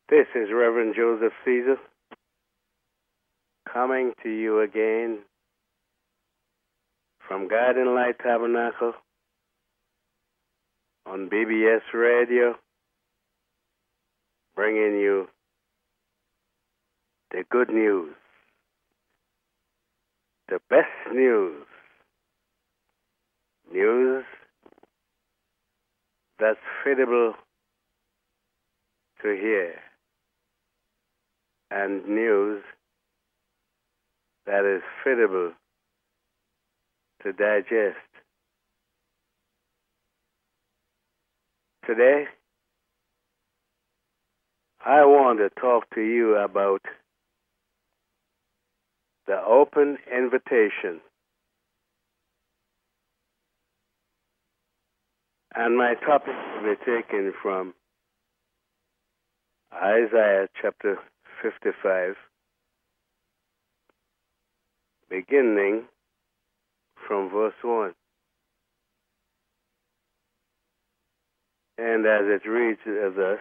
This is Reverend Joseph Caesar coming to you again from Guiding Light Tabernacle on BBS Radio, bringing you the good news, the best news, news that's fitable to hear, and news that is fitable to digest. Today, I want to talk to you about the open invitation. And my topic will be taken from Isaiah chapter 55, beginning from verse 1. And as it reads thus,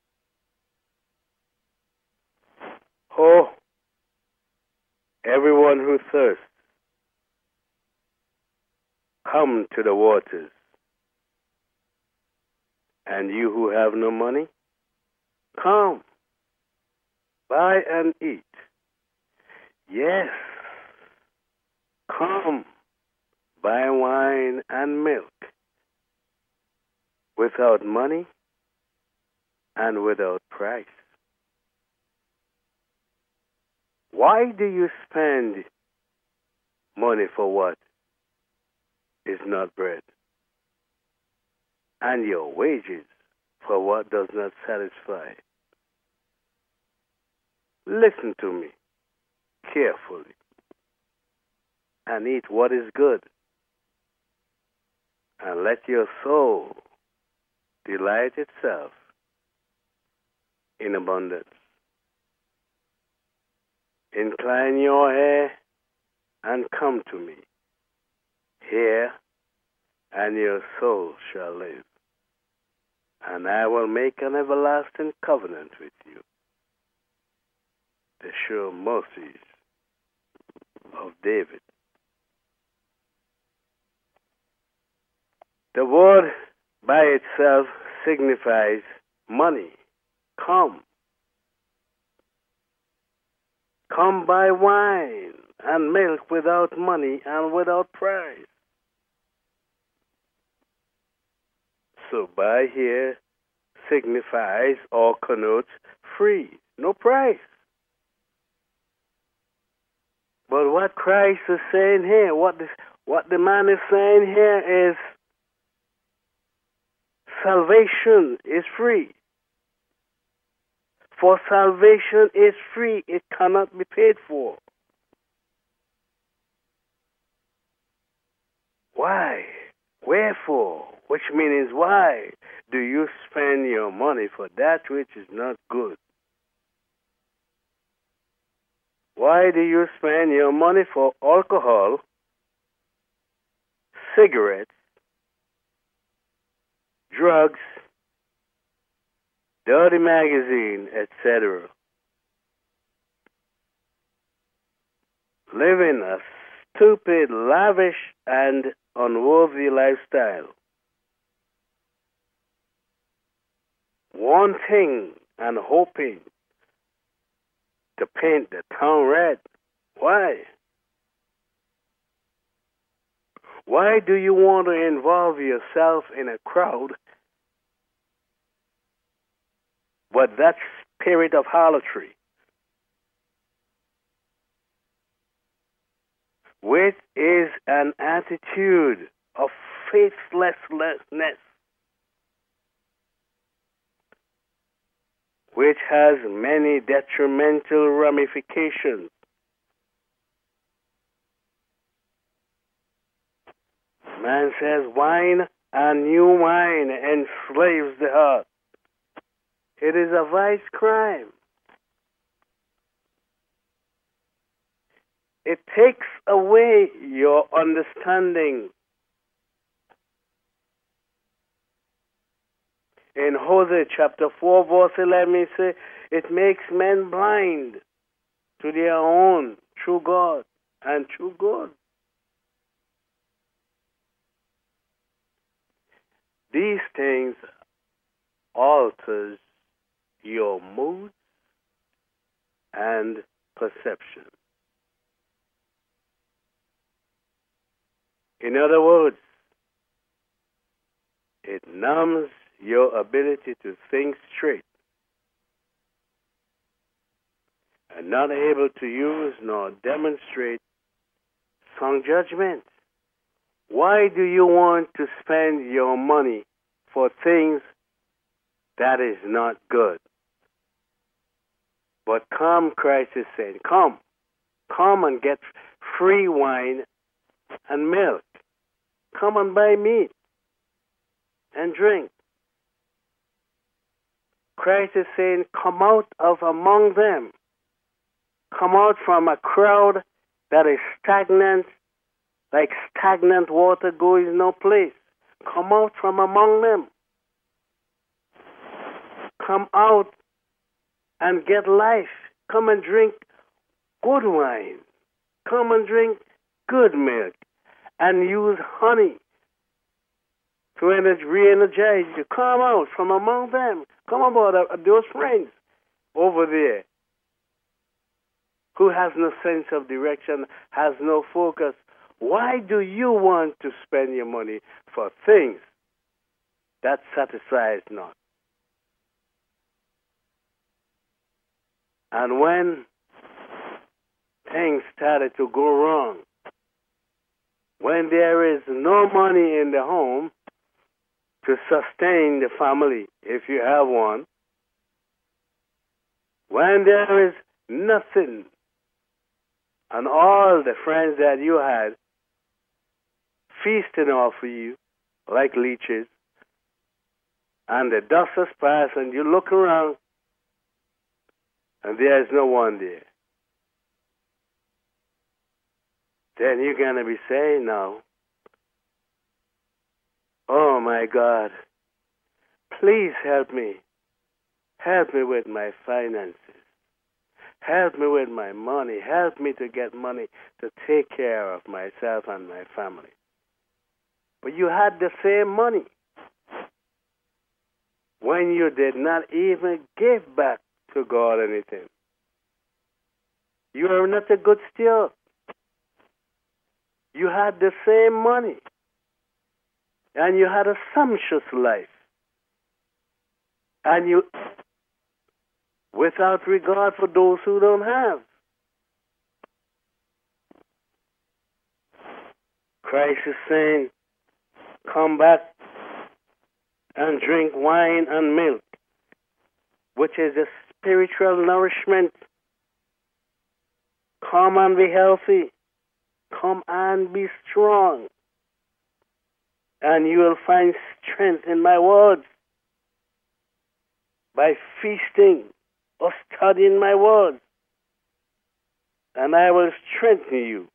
"Oh, everyone who thirsts, come to the waters. And you who have no money, come, buy and eat. Yes, come, buy wine and milk, without money and without price. Why do you spend money for what is not bread, and your wages for what does not satisfy? Listen to me carefully and eat what is good, and let your soul delight itself in abundance. Incline your ear and come to me. Hear, and your soul shall live. And I will make an everlasting covenant with you, the sure mercies of David." The word by itself signifies money. Come. Come buy wine and milk without money and without price. So buy here signifies or connotes free, no price. But what Christ is saying here, what the man is saying here is salvation is free. For salvation is free, it cannot be paid for. Why? Wherefore? Which means why do you spend your money for that which is not good? Why do you spend your money for alcohol, cigarettes, drugs, dirty magazine, etc.? Living a stupid, lavish, and unworthy lifestyle. Wanting and hoping to paint the town red. Why? Why do you want to involve yourself in a crowd but that spirit of harlotry, which is an attitude of faithlessness, which has many detrimental ramifications? Man says wine and new wine enslaves the heart. It is a vice crime. It takes away your understanding. In Hosea chapter 4, verse 11, it says, it makes men blind to their own true God and true good. These things alters your mood and perception. In other words, it numbs your ability to think straight and not able to use nor demonstrate sound judgment. Why do you want to spend your money for things that is not good? But come, Christ is saying, come and get free wine and milk. Come and buy meat and drink. Christ is saying, come out of among them. Come out from a crowd that is stagnant, like stagnant water goes no place. Come out from among them. Come out and get life. Come and drink good wine. Come and drink good milk. And use honey to re-energize you. Come out from among them. Come about those friends over there who has no sense of direction, has no focus. Why do you want to spend your money for things that satisfies not? And when things started to go wrong, when there is no money in the home to sustain the family, if you have one, when there is nothing, and all the friends that you had feasting off of you like leeches, and the dust has passed, and you look around, and there is no one there, then you're going to be saying now, oh my God, please help me. Help me with my finances. Help me with my money. Help me to get money to take care of myself and my family. But you had the same money when you did not even give back to God anything. You are not a good steward. You had the same money, and you had a sumptuous life, and you, without regard for those who don't have. Christ is saying, come back and drink wine and milk, which is a spiritual nourishment. Come and be healthy. Come and be strong. And you will find strength in my words by feasting or studying my words. And I will strengthen you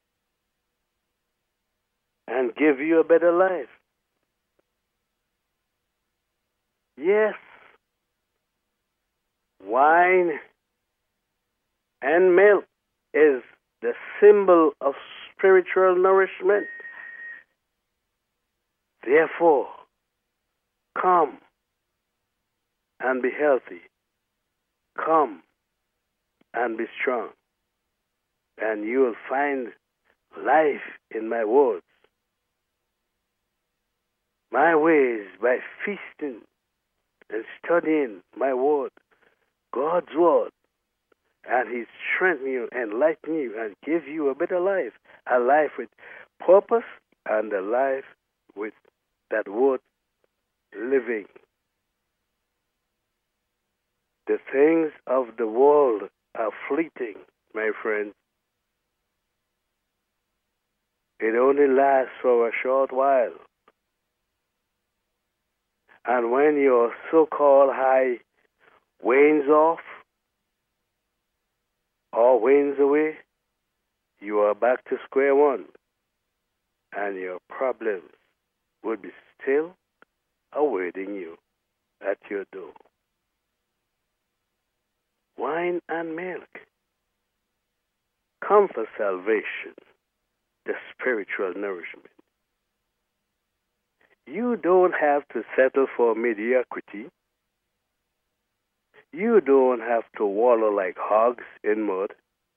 and give you a better life. Yes, wine and milk is the symbol of spiritual nourishment. Therefore, come and be healthy. Come and be strong. And you will find life in my words. My ways by feasting and studying my word, God's word. And He strengthen you, enlighten you, and give you a better life. A life with purpose and a life with that worth living. The things of the world are fleeting, my friends. It only lasts for a short while. And when your so-called high wanes off or wanes away, you are back to square one. And your problems will be still awaiting you. at your door. Wine and milk come for salvation, the spiritual nourishment. You don't have to settle for mediocrity. You don't have to wallow like hogs in mud,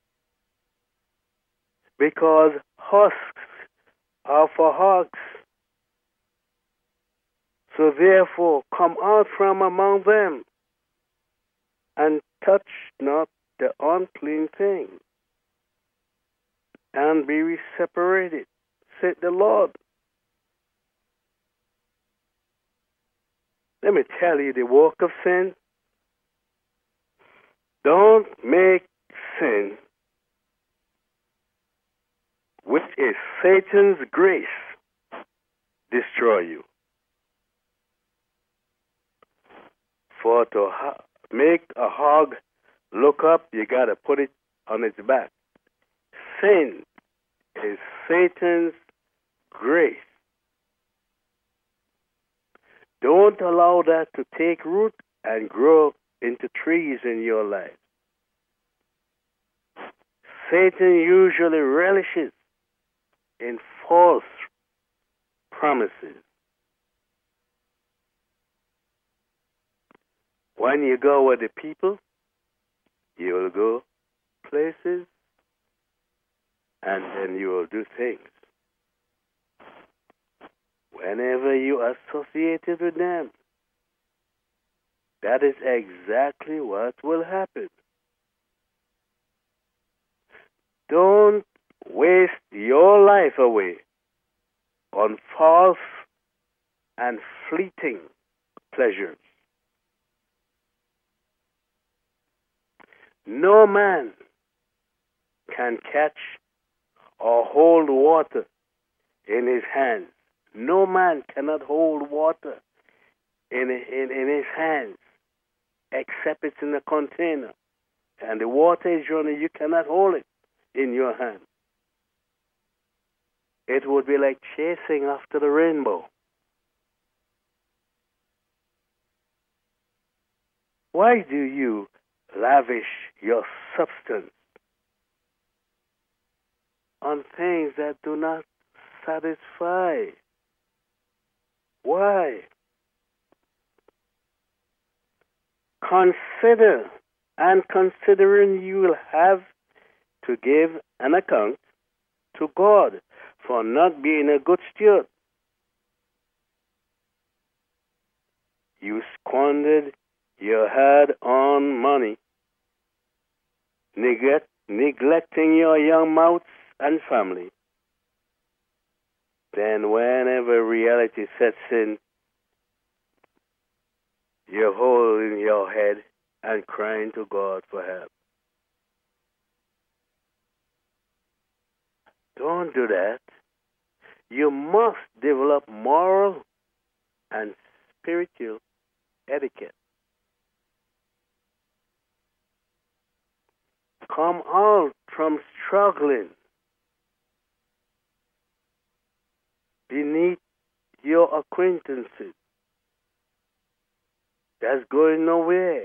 because husks are for hogs. So therefore, come out from among them and touch not the unclean thing, and be separated, said the Lord. Let me tell you the work of sin. Don't make sin, which is Satan's grace, destroy you. For to make a hog look up, you got to put it on its back. Sin is Satan's grace. Don't allow that to take root and grow into trees in your life. Satan usually relishes in false promises. When you go with the people, you will go places, and then you will do things. Whenever you are associated with them, that is exactly what will happen. Don't waste your life away on false and fleeting pleasures. No man can catch or hold water in his hands. No man cannot hold water in his hands except it's in a container. And the water is running, you cannot hold it in your hand. It would be like chasing after the rainbow. Why do you lavish your substance on things that do not satisfy? Why? Consider, and considering you will have to give an account to God for not being a good steward. You squandered your hard-earned money, neglecting your young mouths and family. Then whenever reality sets in, you're holding your head and crying to God for help. Don't do that. You must develop moral and spiritual etiquette. Come out from struggling beneath your acquaintances. That's going nowhere.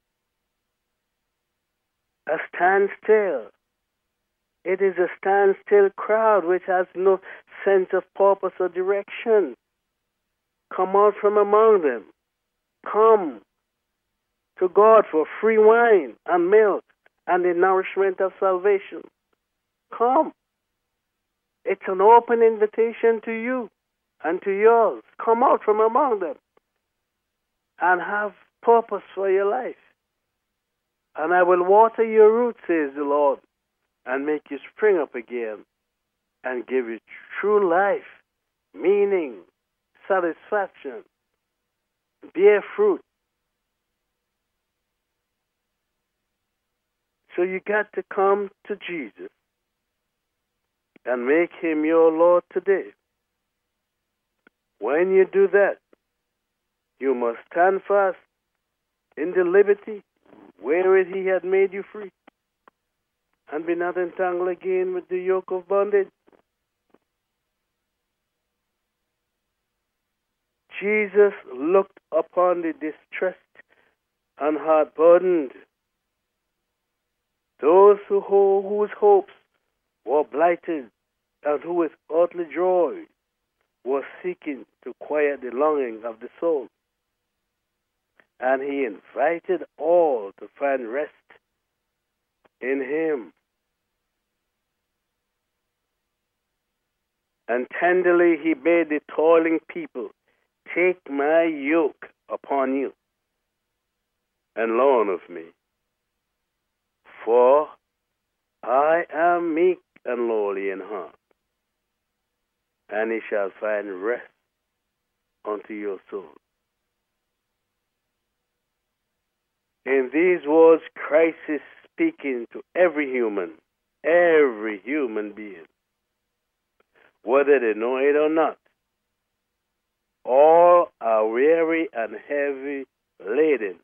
A standstill. It is a standstill crowd which has no sense of purpose or direction. Come out from among them. Come to God for free wine and milk and the nourishment of salvation. Come. It's an open invitation to you and to yours. Come out from among them and have purpose for your life. And I will water your roots, says the Lord, and make you spring up again and give you true life, meaning, satisfaction, bear fruit. So you got to come to Jesus and make him your Lord today. When you do that, you must stand fast in the liberty wherewith he had made you free, and be not entangled again with the yoke of bondage. Jesus looked upon the distressed and heart-burdened, those whose hopes were blighted and who with earthly joy were seeking to quiet the longing of the soul. And he invited all to find rest in him. And tenderly he bade the toiling people, take my yoke upon you and learn of me. For I am meek and lowly in heart, and ye shall find rest unto your soul. In these words, Christ is speaking to every human being, whether they know it or not. All are weary and heavy laden.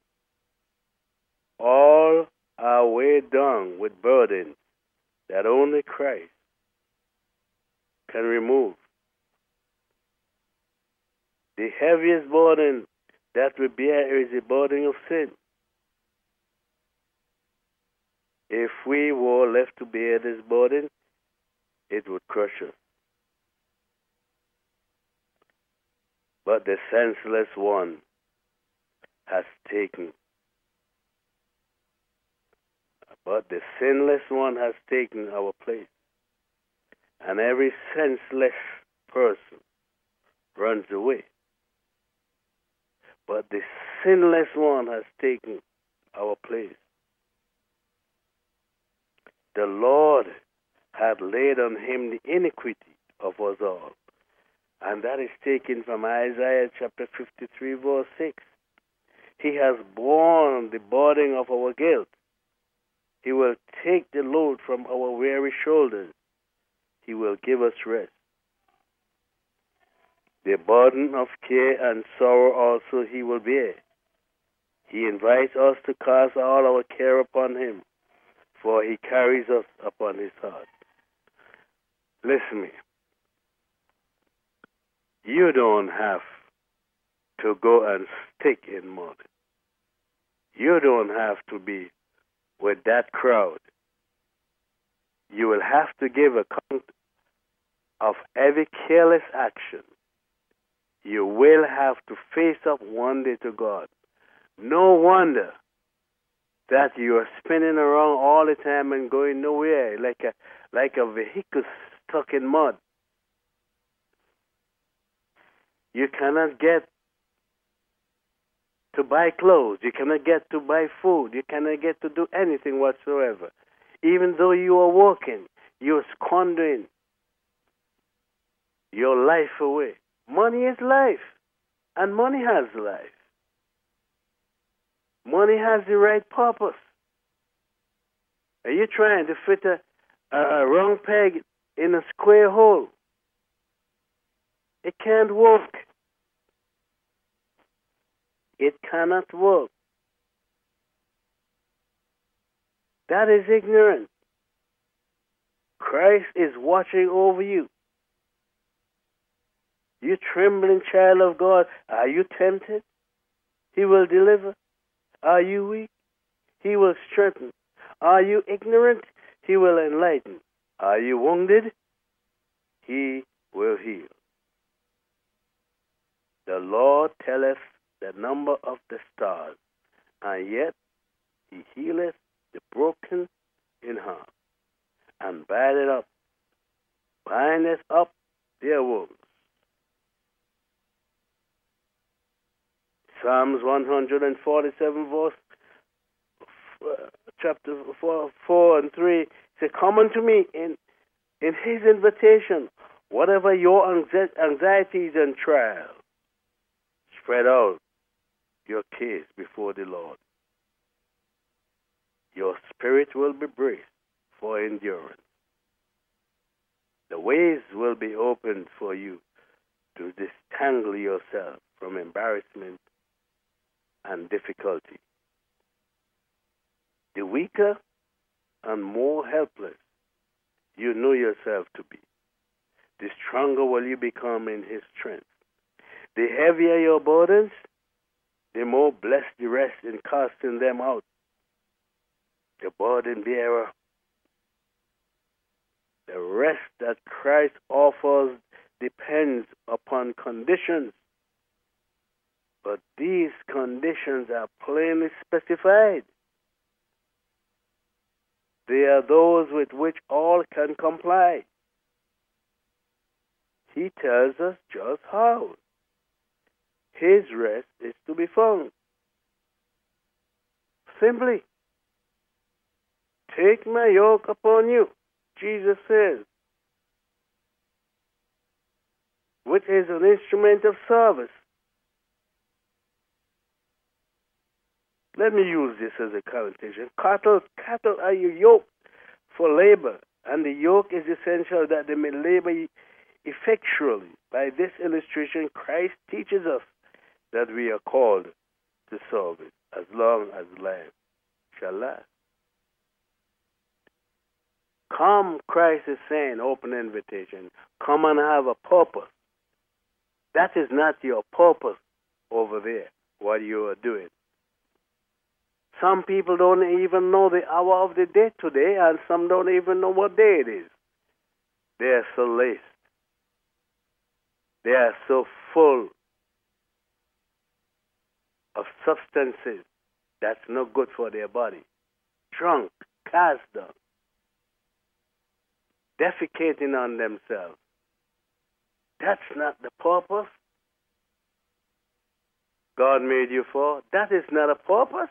All are weighed down with burdens that only Christ can remove. The heaviest burden that we bear is the burden of sin. If we were left to bear this burden, it would crush us. But the senseless one has taken. But the sinless one has taken our place. And every senseless person runs away. But the sinless one has taken our place. The Lord had laid on him the iniquity of us all. And that is taken from Isaiah chapter 53, verse 6. He has borne the burden of our guilt. He will take the load from our weary shoulders. He will give us rest. The burden of care and sorrow also he will bear. He invites us to cast all our care upon him, for he carries us upon his heart. Listen me. You don't have to go and stick in mud. You don't have to be with that crowd. You will have to give account of every careless action. You will have to face up one day to God. No wonder that you are spinning around all the time and going nowhere, like a vehicle stuck in mud. You cannot get to buy clothes. You cannot get to buy food. You cannot get to do anything whatsoever. Even though you are working, you're squandering your life away. Money is life, and money has life. Money has the right purpose. Are you trying to fit a round peg in a square hole? It can't work. It cannot work. That is ignorance. Christ is watching over you. You trembling child of God, are you tempted? He will deliver. Are you weak? He will strengthen. Are you ignorant? He will enlighten. Are you wounded? He will heal. The Lord telleth the number of the stars, and yet he healeth the broken in heart, and bindeth up their wounds. Psalms 147, verse chapter 4 and 3 say, come unto me in his invitation, whatever your anxieties and trials, spread out your case before the Lord. Your spirit will be braced for endurance. The ways will be opened for you to disentangle yourself from embarrassment and difficulty. The weaker and more helpless you know yourself to be, the stronger will you become in his strength. The heavier your burdens, the more blessed the rest in casting them out. The burden bearer. The rest that Christ offers depends upon conditions. But these conditions are plainly specified. They are those with which all can comply. He tells us just how. His rest is to be found. Simply, take my yoke upon you, Jesus says, which is an instrument of service. Let me use this as a connotation. Cattle are yoked for labor, and the yoke is essential that they may labor effectually. By this illustration, Christ teaches us that we are called to service as long as life shall last. Come, Christ is saying, open invitation. Come and have a purpose. That is not your purpose over there, what you are doing. Some people don't even know the hour of the day today, and some don't even know what day it is. They are so laced. They are so full of substances that's no good for their body. Drunk, cast down, defecating on themselves. That's not the purpose God made you for. That is not a purpose.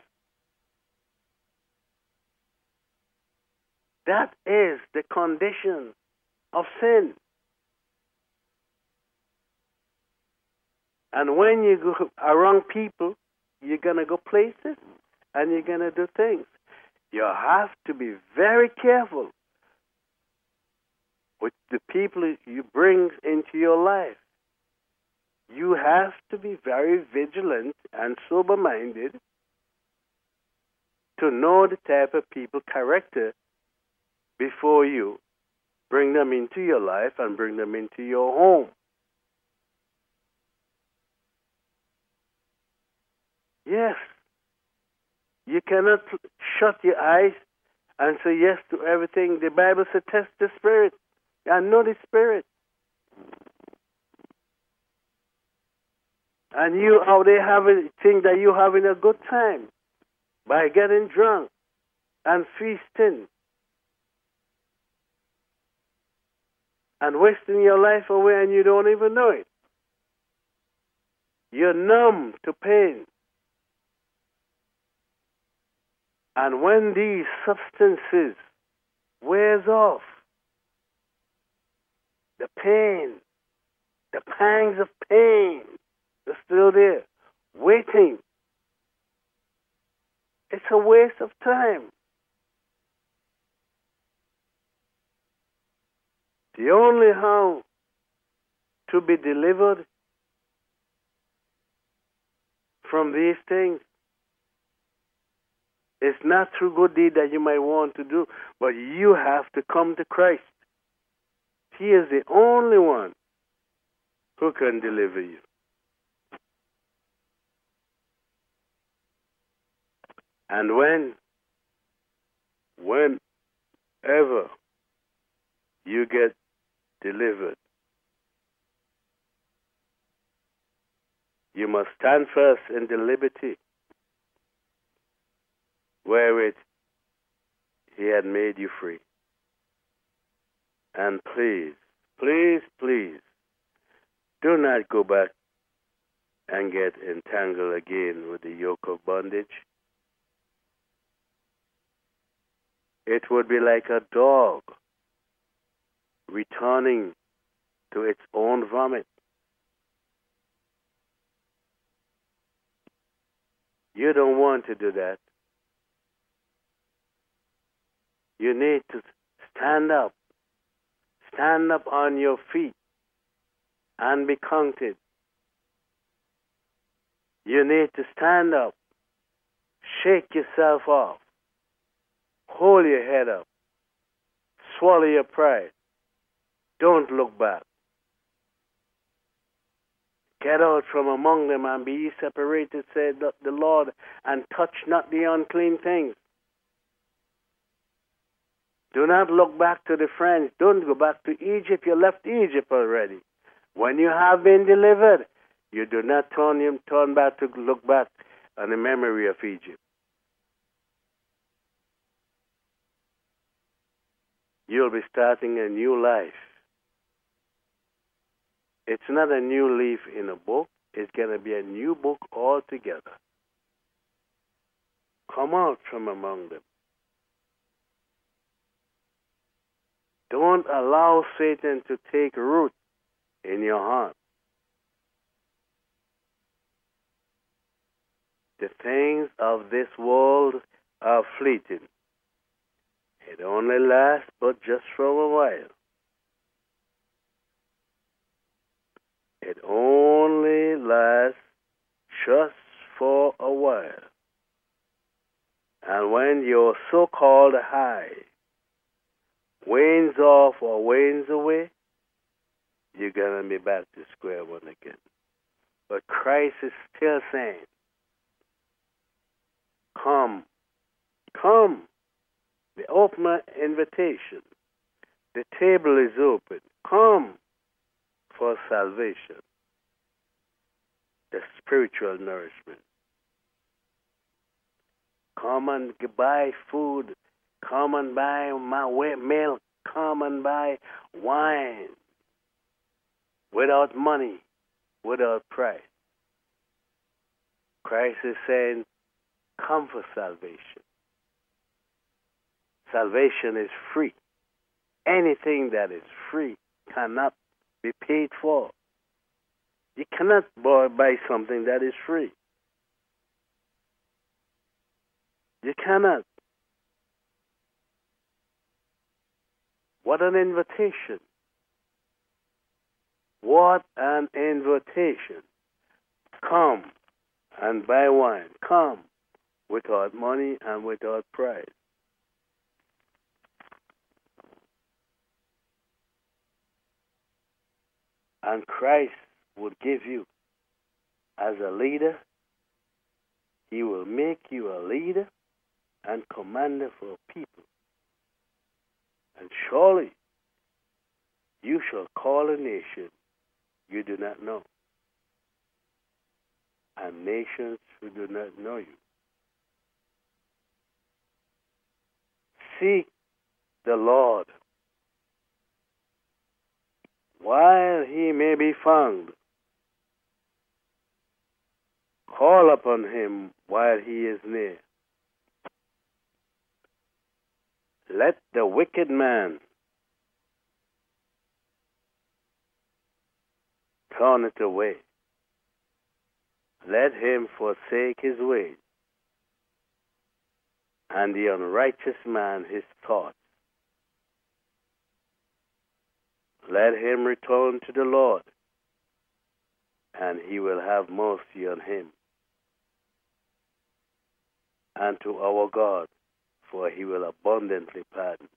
That is the condition of sin. And when you go around people, you're going to go places and you're going to do things. You have to be very careful with the people you bring into your life. You have to be very vigilant and sober-minded to know the type of people, character, before you bring them into your life and bring them into your home. Yes. You cannot shut your eyes and say yes to everything. The Bible says test the spirit and know the spirit. And you out there think that you're having a good time by getting drunk and feasting and wasting your life away, and you don't even know it. You're numb to pain. And when these substances wears off, the pain, the pangs of pain are still there, waiting. It's a waste of time. The only how to be delivered from these things is not through good deed that you might want to do, but you have to come to Christ. He is the only one who can deliver you. And whenever you get delivered, you must stand first in the liberty wherewith He had made you free. And please, please, please, do not go back and get entangled again with the yoke of bondage. It would be like a dog returning to its own vomit. You don't want to do that. You need to stand up on your feet and be counted. You need to stand up, shake yourself off, hold your head up, swallow your pride. Don't look back. Get out from among them and be ye separated, said the Lord, and touch not the unclean things. Do not look back to the French. Don't go back to Egypt. You left Egypt already. When you have been delivered, you do not turn back to look back on the memory of Egypt. You'll be starting a new life. It's not a new leaf in a book. It's going to be a new book altogether. Come out from among them. Don't allow Satan to take root in your heart. The things of this world are fleeting. It only lasts but just for a while. It only lasts just for a while. And when your so-called high wanes off or wanes away, you're going to be back to square one again. But Christ is still saying, come, come. The open invitation. The table is open. Come for salvation, the spiritual nourishment. Come and buy food. Come and buy my milk. Come and buy wine without money, without price. Christ is saying, come for salvation. Salvation is free. Anything that is free cannot be paid for. You cannot buy something that is free. You cannot. What an invitation. What an invitation. Come and buy wine. Come without money and without price. And Christ would give you as a leader. He will make you a leader and commander for people. And surely you shall call a nation you do not know, and nations who do not know you. Seek the Lord while he may be found. Call upon him while he is near. Let the wicked man turn it away. Let him forsake his ways, and the unrighteous man his thoughts. Let him return to the Lord, and he will have mercy on him, and to our God, for he will abundantly pardon.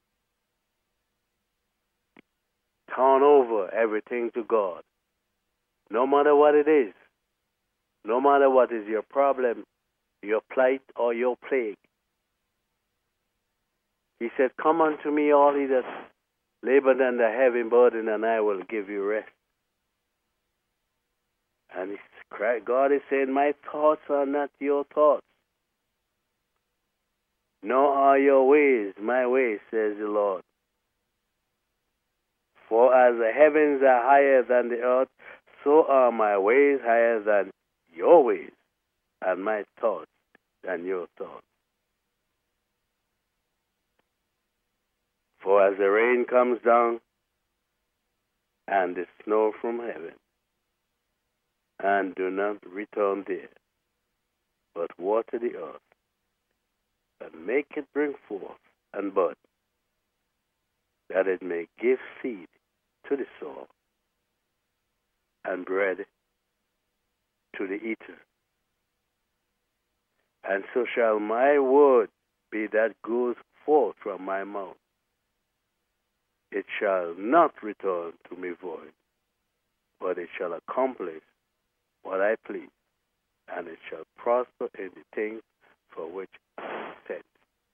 Turn over everything to God, no matter what it is, no matter what is your problem, your plight, or your plague. He said, come unto me, all ye that labor under heavy burden, and I will give you rest. And God is saying, my thoughts are not your thoughts, nor are your ways my ways, says the Lord. For as the heavens are higher than the earth, so are my ways higher than your ways, and my thoughts than your thoughts. For as the rain comes down, and the snow from heaven, and do not return there, but water the earth, and make it bring forth and bud, that it may give seed to the sower, and bread to the eater. And so shall my word be that goes forth from my mouth. It shall not return to me void, but it shall accomplish what I please, and it shall prosper in the things for which I am sent.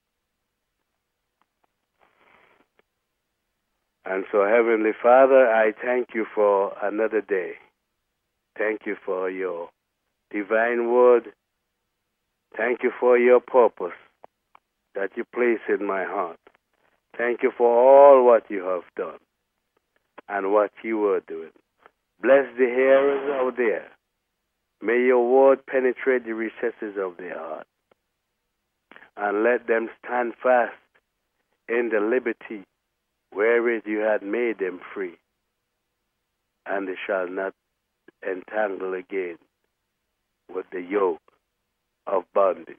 And so, Heavenly Father, I thank you for another day. Thank you for your divine word. Thank you for your purpose that you place in my heart. Thank you for all what you have done and what you are doing. Bless the hearers out there. May your word penetrate the recesses of their heart, and let them stand fast in the liberty wherewith you had made them free, and they shall not entangle again with the yoke of bondage.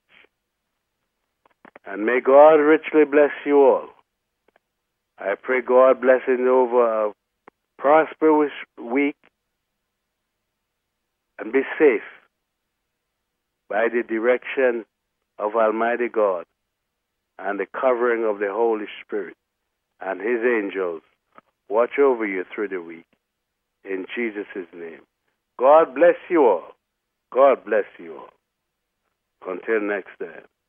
And may God richly bless you all. I pray God blessing over a prosperous week, and be safe by the direction of Almighty God and the covering of the Holy Spirit and His angels. Watch over you through the week. In Jesus' name. God bless you all. God bless you all. Until next time.